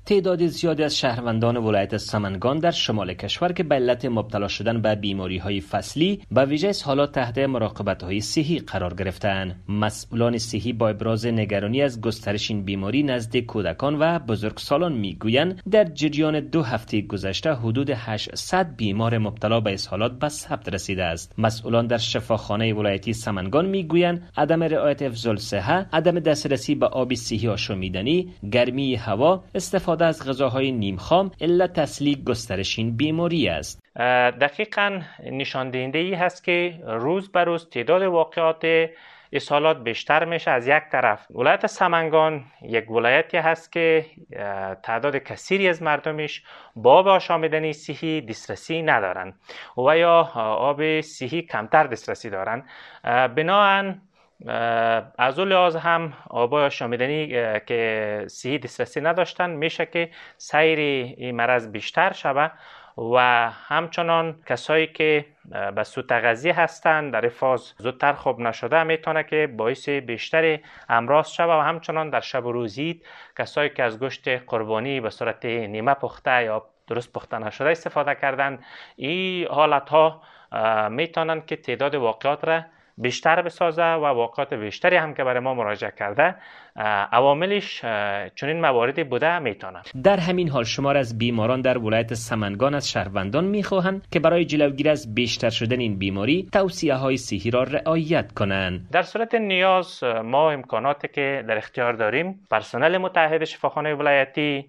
تعداد زیادی از شهروندان ولایت سمنگان در شمال کشور که به علت مبتلا شدن به بیماری‌های فصلی به ویژه حالات تحت مراقبت‌های صحی قرار گرفتند. مسئولان صحی با ابراز نگرانی از گسترش این بیماری نزد کودکان و بزرگسالان میگویند در جریان 2 هفته گذشته حدود 800 بیمار مبتلا به اسهالات به ثبت رسیده است. مسئولان در شفاخانه ولایتی سمنگان میگویند عدم رعایت حفظ الصحه، عدم دسترسی به آب صحی آشامیدنی، گرمی هوا، استفاده از غذاهای نیم خام علت اصلی گسترش این بیماری است. دقیقاً نشان دهنده ای هست که روز به روز تعداد واقعات اسهالات بیشتر میشه. از یک طرف ولایت سمنگان یک ولایتی هست که تعداد کثیری از مردمش با آب آشامیدنی صحی دسترسی ندارن و یا آب صحی کمتر دسترسی دارن. بنابراین از اون لحاظ هم آب آشامیدنی که صحی دسترسی نداشتن میشه که سیر این مرض بیشتر شود و همچنان کسایی که به سوء تغذیه هستند در فاز زودتر خوب نشده میتونه که باعث بیشتر امراض شود و همچنان در شب و روز عید کسایی که از گوشت قربانی به صورت نیمه پخته یا درست پخته نشده استفاده کردن، این حالت ها میتونن که تعداد واقعات را بیشتر بسازه و واقعات بیشتری هم که برای ما مراجعه کرده عواملش چنین مواردی بوده میتونه. در همین حال شمار از بیماران در ولایت سمنگان از شهروندان میخواهند که برای جلوگیری از بیشتر شدن این بیماری توصیه های صحی را رعایت کنند. در صورت نیاز ما امکاناتی که در اختیار داریم، پرسنل متحد شفاخانه ولایتی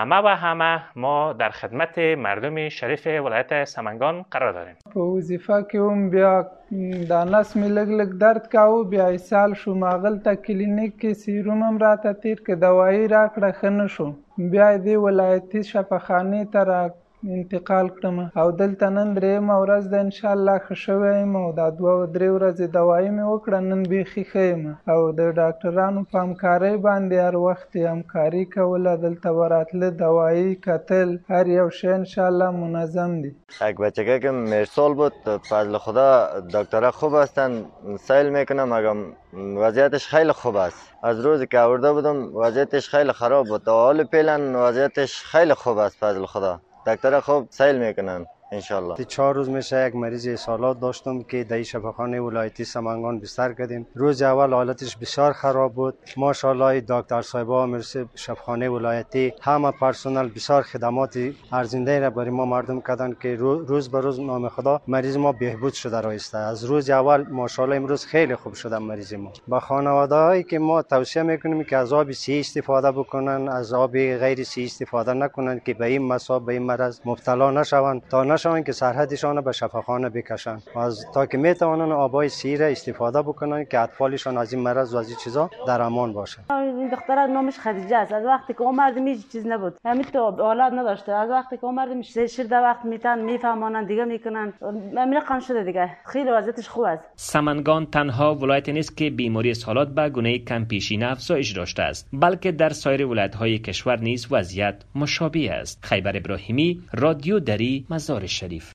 همه ما در خدمت مردم شریف ولایت سمنگان قرار داریم. په وظیفه کې هم بیا دا نس مې لږ درد کاوه، بیا ایسال شوم، هغلته کلینیک کې سیروم هم راته تیر که دوایي راکړه، ښه نه شوم. بیا دې ولایتي شفاخانې ته را انتقال کړم او دلته نن 3مه ورځ ده انشاءالله ښه شوی یم او دا 2 او 3 ورځې دوایي مې وکړه، نن بیخي ښه یم او د ډاکټرانو په همکارۍ باندې هر وخت همکاري کوله، دلته به راتله دوایي کتل، هر یو شی انشاءالله منظم دی. یک بچگی که مرسال بود، فضل خدا دکترها خوب هستن، سیل میکنم اگم وضعیتش خیلی خوب است. از روزی که آورده بودم وضعیتش خیلی خراب بود، حال فعلا وضعیتش خیلی خوب است. فضل خدا دکترها خوب سیل میکنن انشالله. 4 روز میشه یک مریض اسهالات داشتم که در شفاخانه ولایتی سمنگان بستر کردیم. روز اول حالتش بسیار خراب بود. ماشاءالله دکتر صاحبا مرسی شفاخانه ولایتی همه پرسنل بسیار خدمات ارزنده را برای ما مردم کردن که روز به روز نام خدا مریض ما بهبود شده رایسته. از روز اول ماشاءالله امروز خیلی خوب شده مریض ما. با خانواده‌هایی که ما توصیه میکنیم که از آب صحی استفاده بکنن، از آب غیر صحی استفاده نکنن که به این مصاب به این مرض مبتلا نشوند، تا نشوند که سرحدشان به شفاخانه بکشن و از تا که میتوانن آبای صحی را استفاده بکنن که اطفالشان از این مرض و از این چیزا در امان باشه. این دختر نامش خدیجه است. از وقتی که اومدم هیچ چیز نبود، همین تو اولاد نداشته. از وقتی که اومدم شیر وقت میفهمونن دیگه میکنن، همین قان شده دیگه، خیلی وضعیتش خوب است. سمنگان تنها ولایتی نیست که بیماری اسهالات به گونه کم پیشینه افزایش داشته است، بلکه در سایر ولایت‌های کشور نیز وضعیت مشابه است. خیبر ابراهیمی، رادیو دری، مزار شریف.